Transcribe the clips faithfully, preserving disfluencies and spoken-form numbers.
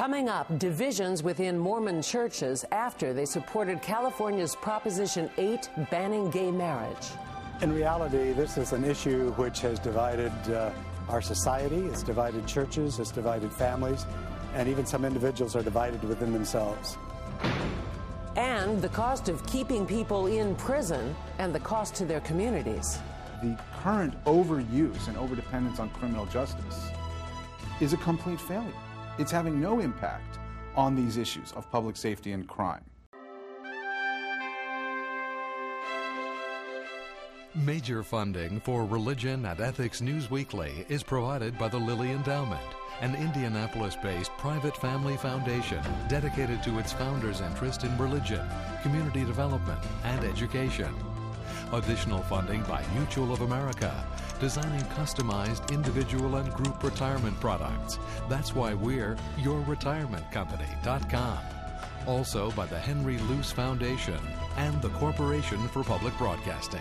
Coming up, divisions within Mormon churches after they supported California's Proposition eight banning gay marriage. In reality, this is an issue which has divided uh, our society, it's divided churches, it's divided families, and even some individuals are divided within themselves. And the cost of keeping people in prison and the cost to their communities. The current overuse and overdependence on criminal justice is a complete failure. It's having no impact on these issues of public safety and crime. Major funding for Religion and Ethics News Weekly is provided by the Lilly Endowment, an Indianapolis-based private family foundation dedicated to its founders' interest in religion, community development, and education. Additional funding by Mutual of America, designing customized individual and group retirement products. That's why we're your retirement company dot com. Also by the Henry Luce Foundation and the Corporation for Public Broadcasting.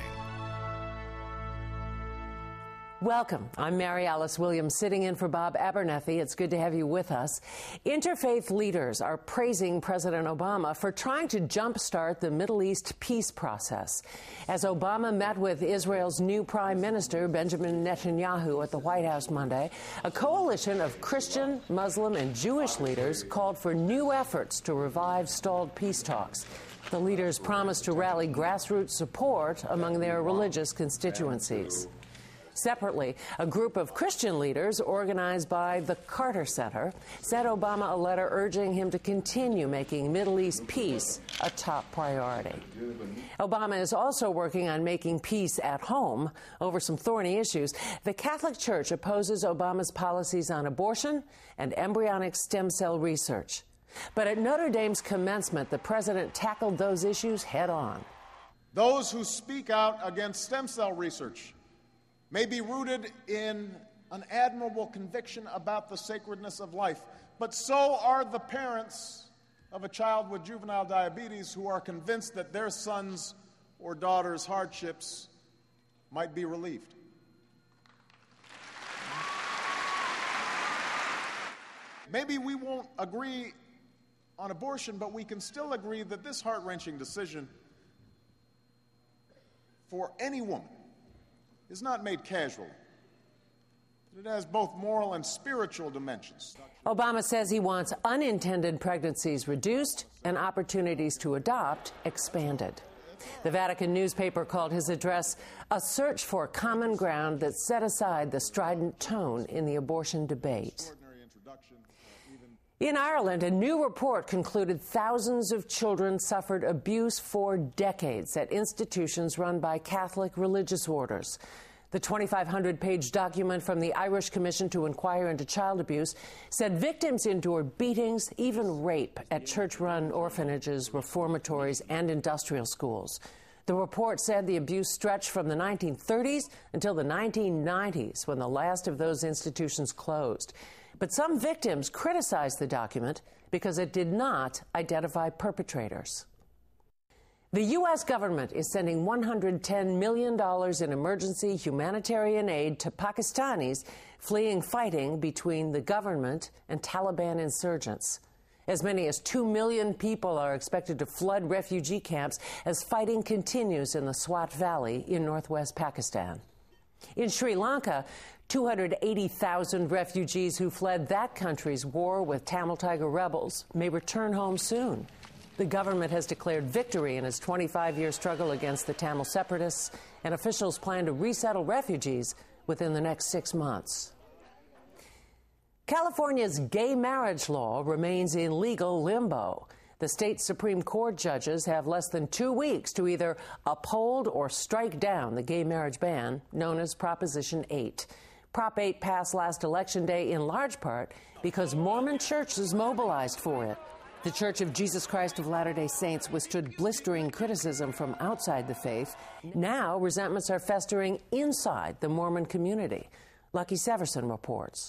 Welcome. I'm Mary Alice Williams, sitting in for Bob Abernethy. It's good to have you with us. Interfaith leaders are praising President Obama for trying to jumpstart the Middle East peace process. As Obama met with Israel's new Prime Minister, Benjamin Netanyahu, at the White House Monday, a coalition of Christian, Muslim, and Jewish leaders called for new efforts to revive stalled peace talks. The leaders promised to rally grassroots support among their religious constituencies. Separately, a group of Christian leaders organized by the Carter Center sent Obama a letter urging him to continue making Middle East peace a top priority. Obama is also working on making peace at home over some thorny issues. The Catholic Church opposes Obama's policies on abortion and embryonic stem cell research. But at Notre Dame's commencement, the president tackled those issues head on. Those who speak out against stem cell research may be rooted in an admirable conviction about the sacredness of life, but so are the parents of a child with juvenile diabetes who are convinced that their son's or daughter's hardships might be relieved. Maybe we won't agree on abortion, but we can still agree that this heart-wrenching decision for any woman is not made casually. It has both moral and spiritual dimensions. Obama says he wants unintended pregnancies reduced and opportunities to adopt expanded. The Vatican newspaper called his address a search for common ground that set aside the strident tone in the abortion debate. In Ireland, a new report concluded thousands of children suffered abuse for decades at institutions run by Catholic religious orders. The twenty-five hundred page document from the Irish Commission to Inquire into Child Abuse said victims endured beatings, even rape, at church-run orphanages, reformatories, and industrial schools. The report said the abuse stretched from the nineteen thirties until the nineteen nineties, when the last of those institutions closed. But some victims criticized the document because it did not identify perpetrators. The U S government is sending one hundred ten million dollars in emergency humanitarian aid to Pakistanis fleeing fighting between the government and Taliban insurgents. As many as two million people are expected to flood refugee camps as fighting continues in the Swat Valley in northwest Pakistan. In Sri Lanka, two hundred eighty thousand refugees who fled that country's war with Tamil Tiger rebels may return home soon. The government has declared victory in its twenty-five year struggle against the Tamil separatists, and officials plan to resettle refugees within the next six months. California's gay marriage law remains in legal limbo. The state Supreme Court judges have less than two weeks to either uphold or strike down the gay marriage ban, known as Proposition eight. Prop eight passed last Election Day in large part because Mormon churches mobilized for it. The Church of Jesus Christ of Latter-day Saints withstood blistering criticism from outside the faith. Now, resentments are festering inside the Mormon community. Lucky Severson reports.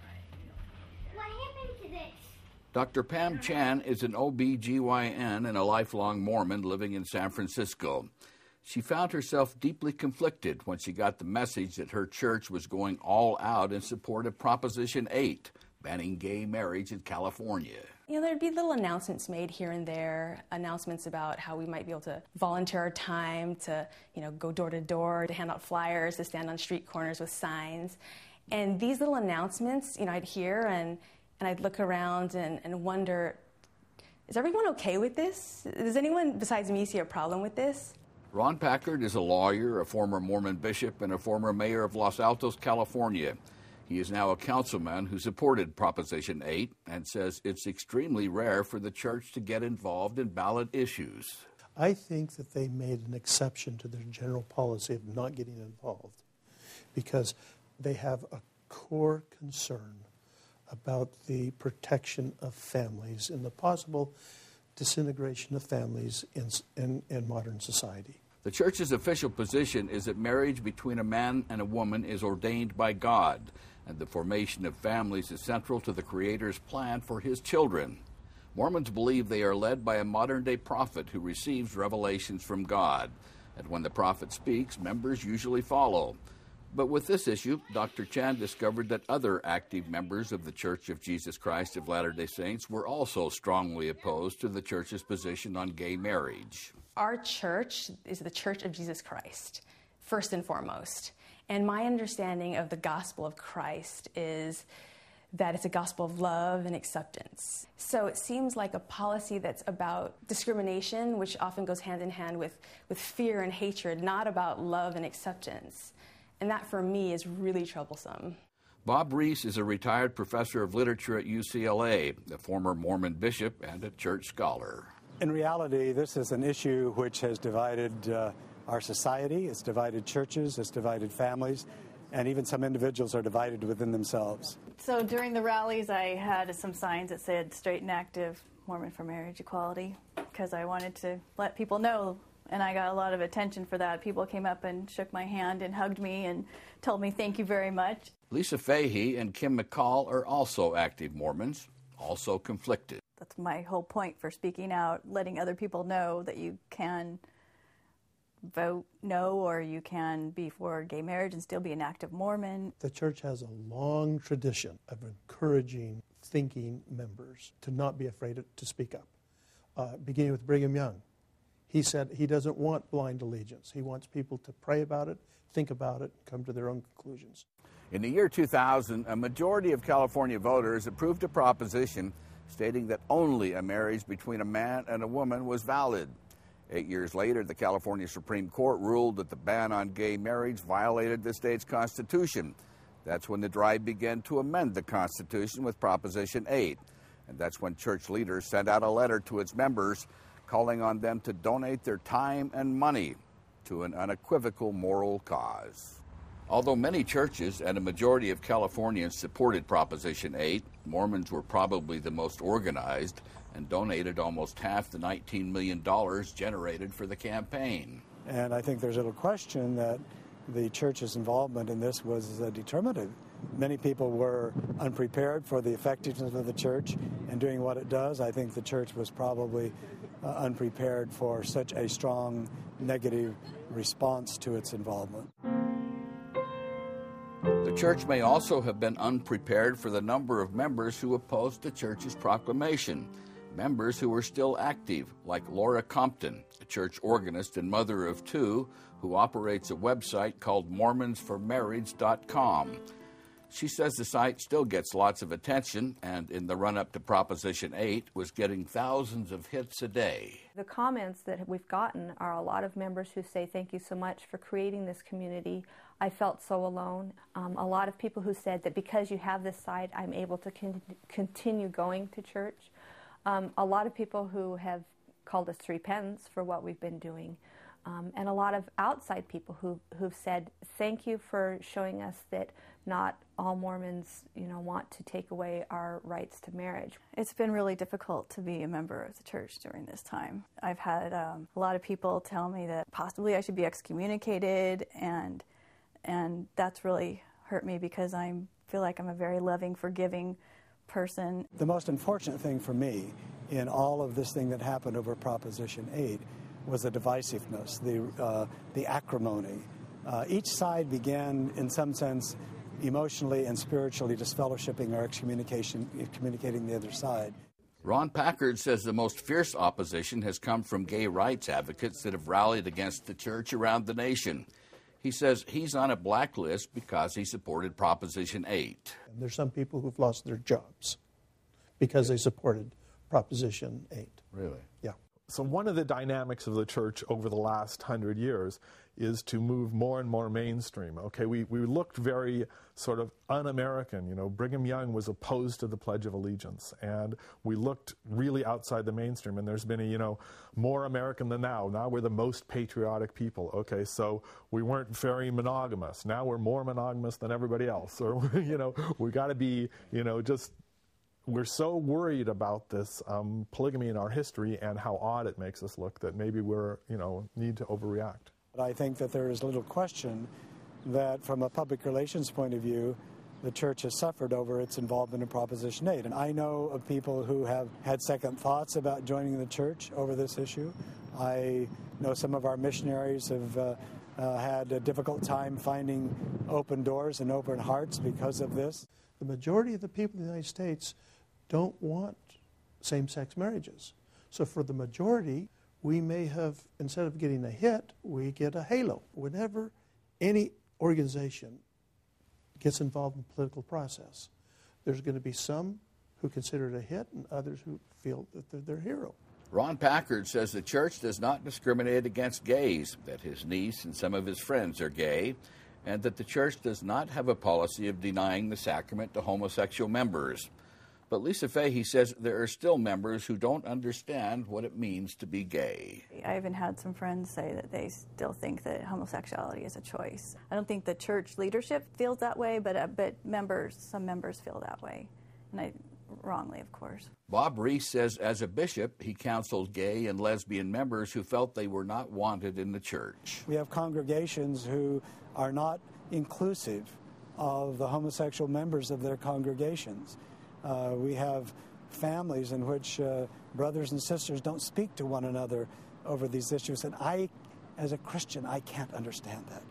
What happened to this? Doctor Pam Chan is an O B G Y N and a lifelong Mormon living in San Francisco. She found herself deeply conflicted when she got the message that her church was going all out in support of Proposition eight, banning gay marriage in California. You know, there'd be little announcements made here and there, announcements about how we might be able to volunteer our time to, you know, go door to door, to hand out flyers, to stand on street corners with signs. And these little announcements, you know, I'd hear and, and I'd look around and, and wonder, is everyone okay with this? Does anyone besides me see a problem with this? Ron Packard is a lawyer, a former Mormon bishop, and a former mayor of Los Altos, California. He is now a councilman who supported Proposition eight and says it's extremely rare for the church to get involved in ballot issues. I think that they made an exception to their general policy of not getting involved because they have a core concern about the protection of families and the possible disintegration of families in, in, in modern society. The church's official position is that marriage between a man and a woman is ordained by God, and the formation of families is central to the Creator's plan for His children. Mormons believe they are led by a modern-day prophet who receives revelations from God, and when the prophet speaks, members usually follow. But with this issue, Doctor Chan discovered that other active members of the Church of Jesus Christ of Latter-day Saints were also strongly opposed to the church's position on gay marriage. Our church is the Church of Jesus Christ, first and foremost. And my understanding of the gospel of Christ is that it's a gospel of love and acceptance. So it seems like a policy that's about discrimination, which often goes hand in hand with, with fear and hatred, not about love and acceptance. And that, for me, is really troublesome. Bob Reese is a retired professor of literature at U C L A, a former Mormon bishop and a church scholar. In reality, this is an issue which has divided uh, our society. It's divided churches, it's divided families, and even some individuals are divided within themselves. So during the rallies, I had some signs that said straight and active Mormon for marriage equality because I wanted to let people know. And I got a lot of attention for that. People came up and shook my hand and hugged me and told me thank you very much. Lisa Fahey and Kim McCall are also active Mormons, also conflicted. That's my whole point for speaking out, letting other people know that you can vote no or you can be for gay marriage and still be an active Mormon. The church has a long tradition of encouraging thinking members to not be afraid to speak up, uh, beginning with Brigham Young. He said he doesn't want blind allegiance. He wants people to pray about it, think about it, come to their own conclusions. In the year two thousand, a majority of California voters approved a proposition stating that only a marriage between a man and a woman was valid. Eight years later, the California Supreme Court ruled that the ban on gay marriage violated the state's constitution. That's when the drive began to amend the Constitution with Proposition eight. And that's when church leaders sent out a letter to its members calling on them to donate their time and money to an unequivocal moral cause. Although many churches and a majority of Californians supported Proposition eight, Mormons were probably the most organized and donated almost half the nineteen million dollars generated for the campaign. And I think there's little question that the church's involvement in this was uh, determinative. Many people were unprepared for the effectiveness of the church in doing what it does. I think the church was probably uh, unprepared for such a strong negative response to its involvement. The church may also have been unprepared for the number of members who opposed the church's proclamation. Members who were still active, like Laura Compton, a church organist and mother of two, who operates a website called Mormons for Marriage dot com. She says the site still gets lots of attention, and in the run-up to Proposition eight, was getting thousands of hits a day. The comments that we've gotten are a lot of members who say, thank you so much for creating this community. I felt so alone. Um, a lot of people who said that because you have this site, I'm able to con- continue going to church. Um, a lot of people who have called us three pens for what we've been doing. Um, and a lot of outside people who, who've said, thank you for showing us that not all Mormons, you know, want to take away our rights to marriage. It's been really difficult to be a member of the church during this time. I've had um, a lot of people tell me that possibly I should be excommunicated, and and that's really hurt me because I feel like I'm a very loving, forgiving person. The most unfortunate thing for me in all of this thing that happened over Proposition eight was the divisiveness, the, uh, the acrimony. Uh, each side began, in some sense, emotionally and spiritually disfellowshipping or excommunication, excommunicating the other side. Ron Packard says the most fierce opposition has come from gay rights advocates that have rallied against the church around the nation. He says he's on a blacklist because he supported Proposition eight. And there's some people who've lost their jobs because they supported Proposition eight. Really? Yeah. So one of the dynamics of the church over the last hundred years is to move more and more mainstream. Okay, we, we looked very sort of un-American. You know, Brigham Young was opposed to the Pledge of Allegiance, and we looked really outside the mainstream. And there's been a, you know, more American than now. Now we're the most patriotic people. Okay, so we weren't very monogamous. Now we're more monogamous than everybody else. Or, you know, we got to be, you know, just... We're so worried about this um, polygamy in our history and how odd it makes us look that maybe we're, you know, need to overreact. But I think that there is little question that from a public relations point of view, the church has suffered over its involvement in Proposition eight. And I know of people who have had second thoughts about joining the church over this issue. I know some of our missionaries have uh, uh, had a difficult time finding open doors and open hearts because of this. The majority of the people in the United States don't want same-sex marriages. So for the majority, we may have, instead of getting a hit, we get a halo. Whenever any organization gets involved in the political process, there's going to be some who consider it a hit and others who feel that they're their hero. Ron Packard says the church does not discriminate against gays, that his niece and some of his friends are gay, and that the church does not have a policy of denying the sacrament to homosexual members. But Lisa Fahey says there are still members who don't understand what it means to be gay. I even had some friends say that they still think that homosexuality is a choice. I don't think the church leadership feels that way, but uh, but members, some members feel that way, and I, wrongly, of course. Bob Reese says as a bishop, he counseled gay and lesbian members who felt they were not wanted in the church. We have congregations who are not inclusive of the homosexual members of their congregations. Uh, we have families in which uh, brothers and sisters don't speak to one another over these issues. And I, as a Christian, I can't understand that.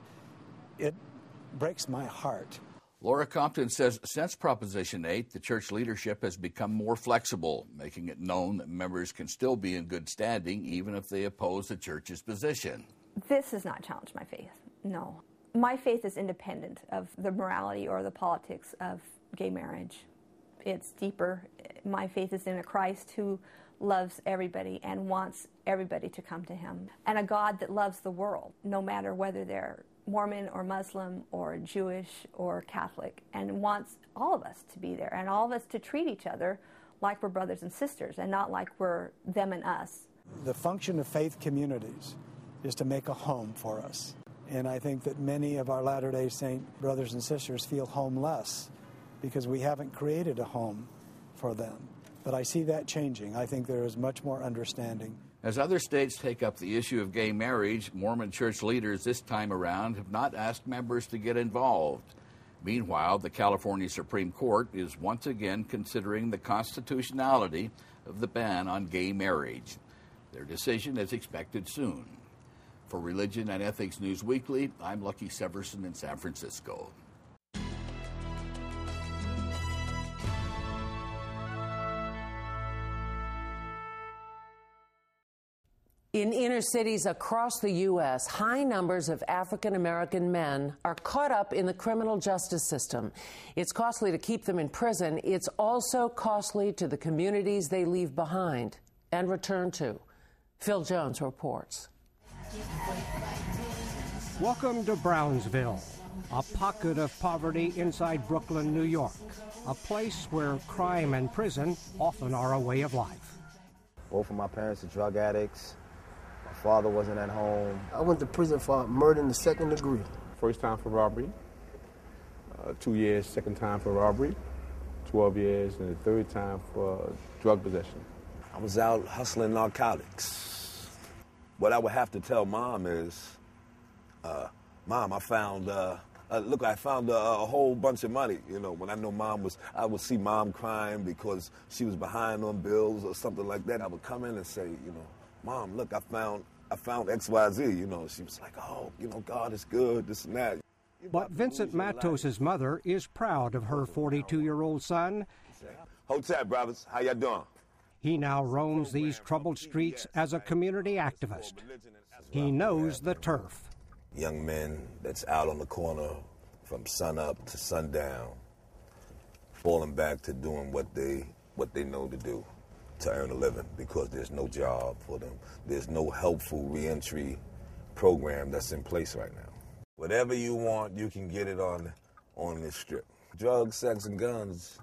It breaks my heart. Laura Compton says since Proposition eight, the church leadership has become more flexible, making it known that members can still be in good standing even if they oppose the church's position. This has not challenged my faith, no. My faith is independent of the morality or the politics of gay marriage. It's deeper. My faith is in a Christ who loves everybody and wants everybody to come to him, and a God that loves the world, no matter whether they're Mormon or Muslim or Jewish or Catholic, and wants all of us to be there and all of us to treat each other like we're brothers and sisters and not like we're them and us. The function of faith communities is to make a home for us. And I think that many of our Latter-day Saint brothers and sisters feel homeless because we haven't created a home for them. But I see that changing. I think there is much more understanding. As other states take up the issue of gay marriage, Mormon church leaders this time around have not asked members to get involved. Meanwhile, the California Supreme Court is once again considering the constitutionality of the ban on gay marriage. Their decision is expected soon. For Religion and Ethics News Weekly, I'm Lucky Severson in San Francisco. In inner cities across the U S, high numbers of African American men are caught up in the criminal justice system. It's costly to keep them in prison. It's also costly to the communities they leave behind and return to. Phil Jones reports. Welcome to Brownsville, a pocket of poverty inside Brooklyn, New York, a place where crime and prison often are a way of life. Both of my parents are drug addicts. My father wasn't at home. I went to prison for murder in the second degree. First time for robbery, uh, two years, second time for robbery, twelve years, and the third time for drug possession. I was out hustling narcotics. What I would have to tell Mom is, uh, Mom, I found, uh, uh, look, I found a, a whole bunch of money. You know, when I know Mom was, I would see Mom crying because she was behind on bills or something like that. I would come in and say, you know, Mom, look, I found, I found X Y Z. You know, she was like, oh, you know, God is good, this and that. But Vincent Matos' mother is proud of her forty-two-year-old son. Hotep, brothers. How y'all doing? He now roams these troubled streets as a community activist. He knows the turf. Young men that's out on the corner from sunup to sundown, falling back to doing what they what they know to do to earn a living because there's no job for them. There's no helpful reentry program that's in place right now. Whatever you want, you can get it on on this strip. Drugs, sex, and guns.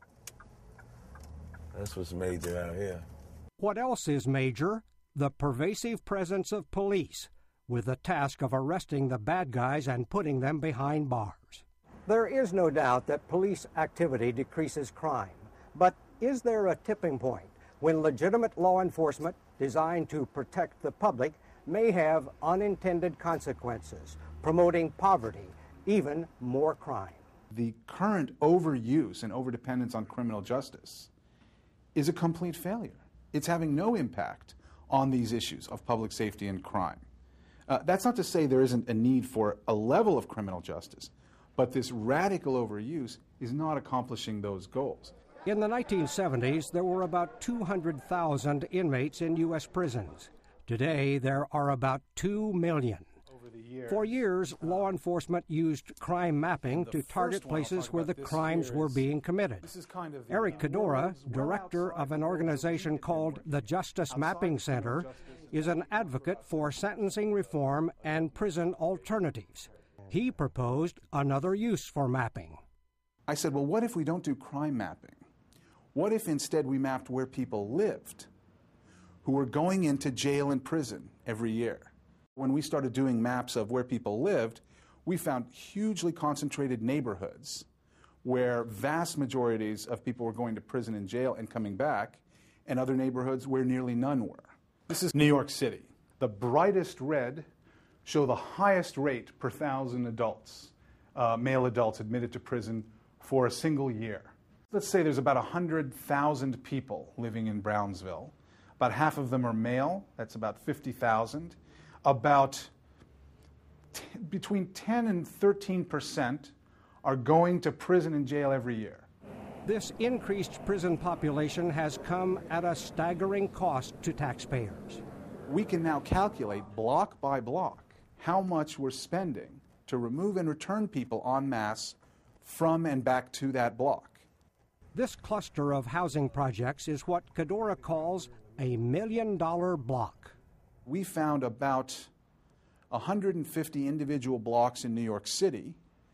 That's what's major out here. What else is major? The pervasive presence of police, with the task of arresting the bad guys and putting them behind bars. There is no doubt that police activity decreases crime. But is there a tipping point when legitimate law enforcement designed to protect the public may have unintended consequences, promoting poverty, even more crime? The current overuse and overdependence on criminal justice is a complete failure. It's having no impact on these issues of public safety and crime. Uh, that's not to say there isn't a need for a level of criminal justice, but this radical overuse is not accomplishing those goals. In the nineteen seventies, there were about two hundred thousand inmates in U S prisons. Today, there are about two million. For years, law enforcement used crime mapping to target places where the crimes were being committed. Eric Cadora, director of an organization called the Justice Mapping Center, is an advocate for sentencing reform and prison alternatives. He proposed another use for mapping. I said, well, what if we don't do crime mapping? What if instead we mapped where people lived who were going into jail and prison every year? When we started doing maps of where people lived, we found hugely concentrated neighborhoods where vast majorities of people were going to prison and jail and coming back, and other neighborhoods where nearly none were. This is New York City. The brightest red show the highest rate per thousand adults, uh, male adults admitted to prison for a single year. Let's say there's about one hundred thousand people living in Brownsville. About half of them are male, that's about fifty thousand. About t- between ten and thirteen percent are going to prison and jail every year. This increased prison population has come at a staggering cost to taxpayers. We can now calculate block by block how much we're spending to remove and return people en masse from and back to that block. This cluster of housing projects is what Cadora calls a million-dollar block. We found about one hundred fifty individual blocks in New York City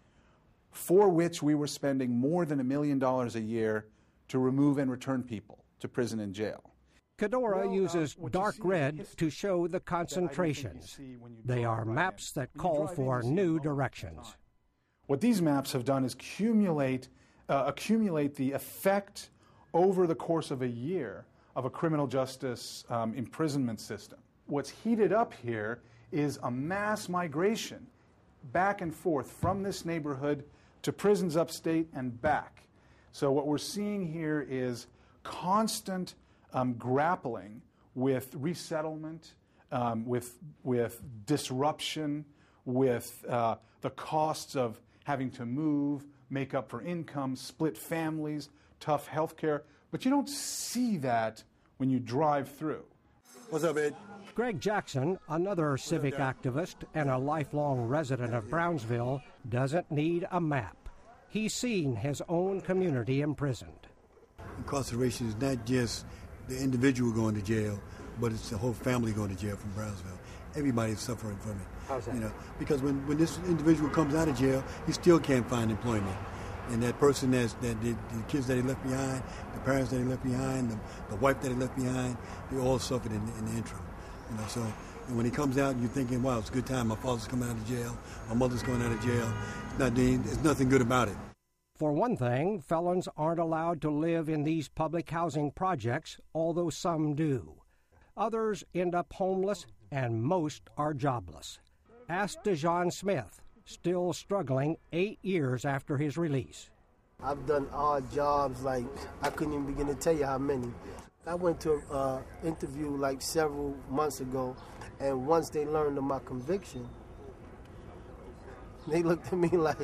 for which we were spending more than a million dollars a year to remove and return people to prison and jail. Cadora well, uses uh, dark red to show the concentrations. They are maps that call for new directions. What these maps have done is accumulate, uh, accumulate the effect over the course of a year of a criminal justice um, imprisonment system. What's heated up here is a mass migration back and forth from this neighborhood to prisons upstate and back. So what we're seeing here is constant um, grappling with resettlement, um, with, with disruption, with uh, the costs of having to move, make up for income, split families, tough health care. But you don't see that when you drive through. What's up, Ed? Greg Jackson, another civic activist and a lifelong resident of Brownsville, doesn't need a map. He's seen his own community imprisoned. Incarceration is not just the individual going to jail, but it's the whole family going to jail from Brownsville. Everybody's suffering from it. How's that? You know, because when, when this individual comes out of jail, he still can't find employment. And that person, that's, that the, the kids that he left behind, the parents that he left behind, the, the wife that he left behind, they all suffered in, in the interim. You know, so and when he comes out, you're thinking, wow, it's a good time. My father's coming out of jail. My mother's going out of jail. It's not, there's nothing good about it. For one thing, felons aren't allowed to live in these public housing projects, although some do. Others end up homeless, and most are jobless. Ask DeJohn Smith, still struggling eight years after his release. I've done odd jobs, like I couldn't even begin to tell you how many. I went to an uh, interview like several months ago, and once they learned of my conviction, They looked at me like,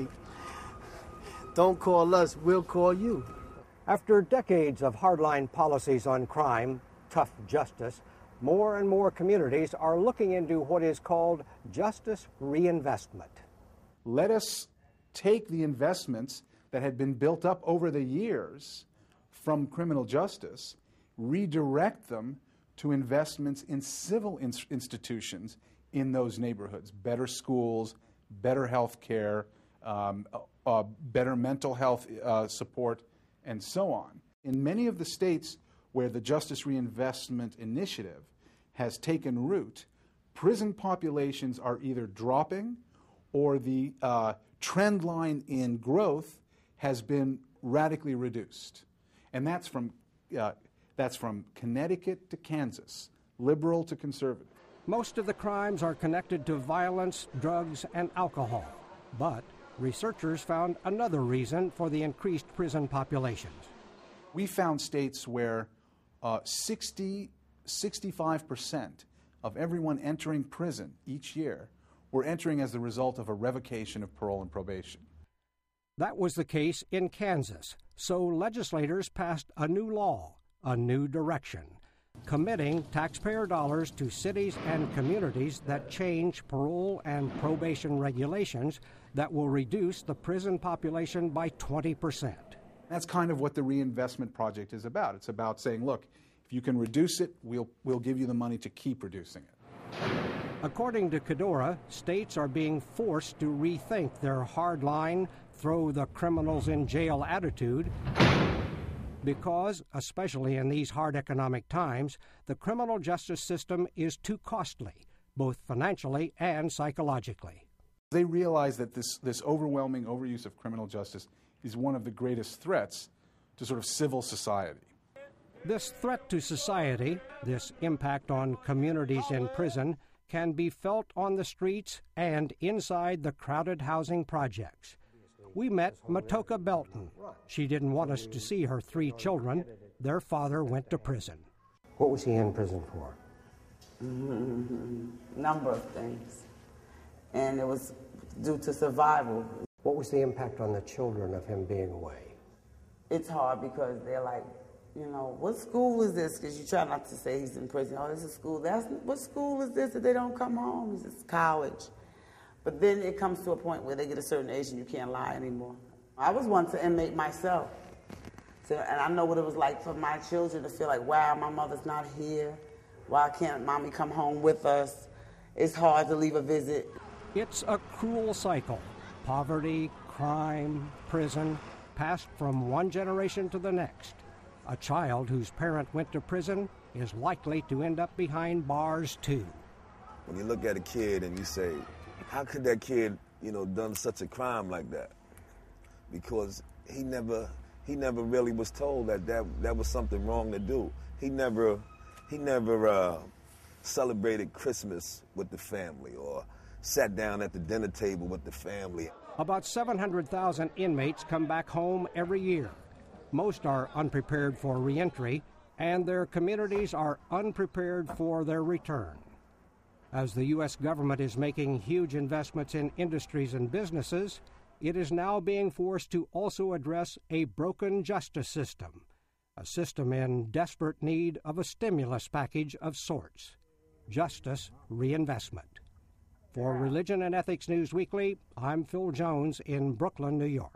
don't call us, we'll call you. After decades of hardline policies on crime, tough justice, more and more communities are looking into what is called justice reinvestment. Let us take the investments that had been built up over the years from criminal justice, redirect them to investments in civil in- institutions in those neighborhoods. Better schools, better health care, um, uh, uh, better mental health uh, support, and so on. In many of the states where the Justice Reinvestment Initiative has taken root, prison populations are either dropping or the uh, trend line in growth has been radically reduced. And that's from, uh, that's from Connecticut to Kansas, liberal to conservative. Most of the crimes are connected to violence, drugs, and alcohol. But researchers found another reason for the increased prison populations. We found states where uh, sixty, sixty-five percent of everyone entering prison each year were entering as the result of a revocation of parole and probation. That was the case in Kansas, so legislators passed a new law, a new direction, committing taxpayer dollars to cities and communities that change parole and probation regulations that will reduce the prison population by twenty percent. That's kind of what the Reinvestment Project is about. It's about saying, look, if you can reduce it, we'll, we'll give you the money to keep reducing it. According to Kadora, states are being forced to rethink their hardline, throw the criminals in jail attitude because, especially in these hard economic times, the criminal justice system is too costly, both financially and psychologically. They realize that this, this overwhelming overuse of criminal justice is one of the greatest threats to sort of civil society. This threat to society, this impact on communities in prison, can be felt on the streets and inside the crowded housing projects. We met Matoka Belton. She didn't want us to see her three children. Their father went to prison. What was he in prison for? Mm-hmm. Number of things. And it was due to survival. What was the impact on the children of him being away? It's hard because they're like, you know, what school is this? Because you try not to say he's in prison. Oh, this is school. That's, what school is this that they don't come home? He says, college. But then it comes to a point where they get a certain age and you can't lie anymore. I was once an inmate myself. So, and I know what it was like for my children to feel like, wow, my mother's not here. Why can't mommy come home with us? It's hard to leave a visit. It's a cruel cycle. Poverty, crime, prison, passed from one generation to the next. A child whose parent went to prison is likely to end up behind bars too. When you look at a kid and you say, how could that kid, you know, done such a crime like that? Because he never, he never really was told that that, that was something wrong to do. He never, he never uh, celebrated Christmas with the family or sat down at the dinner table with the family. About seven hundred thousand inmates come back home every year. Most are unprepared for reentry, and their communities are unprepared for their return. As the U S government is making huge investments in industries and businesses, it is now being forced to also address a broken justice system, a system in desperate need of a stimulus package of sorts. Justice reinvestment. For Religion and Ethics News Weekly, I'm Phil Jones in Brooklyn, New York.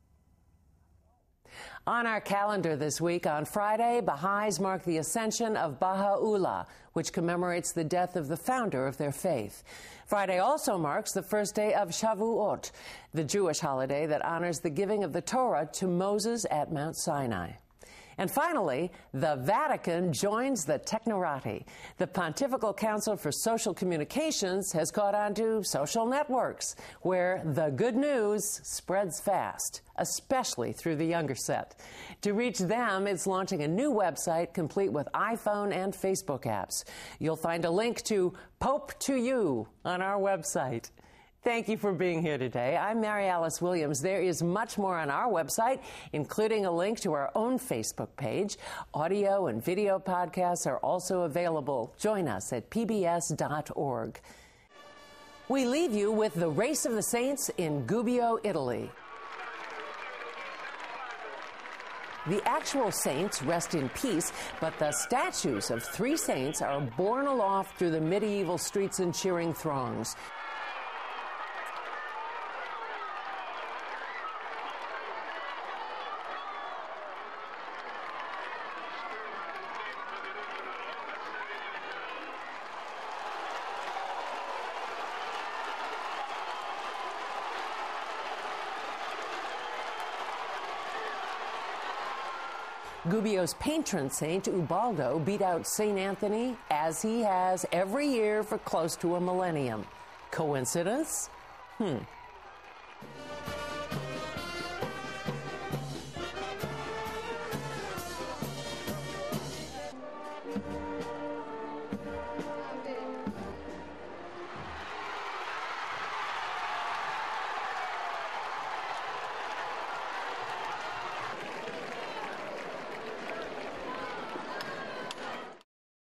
On our calendar this week, on Friday, Baha'is mark the ascension of Baha'u'llah, which commemorates the death of the founder of their faith. Friday also marks the first day of Shavuot, the Jewish holiday that honors the giving of the Torah to Moses at Mount Sinai. And finally, the Vatican joins the Technorati. The Pontifical Council for Social Communications has caught on to social networks, where the good news spreads fast, especially through the younger set. To reach them, it's launching a new website complete with iPhone and Facebook apps. You'll find a link to Pope to You on our website. Thank you for being here today. I'm Mary Alice Williams. There is much more on our website, including a link to our own Facebook page. Audio and video podcasts are also available. Join us at P B S dot org. We leave you with the Race of the Saints in Gubbio, Italy. The actual saints rest in peace, but the statues of three saints are borne aloft through the medieval streets and cheering throngs. Gubbio's patron saint, Ubaldo, beat out Saint Anthony, as he has every year for close to a millennium. Coincidence? Hmm.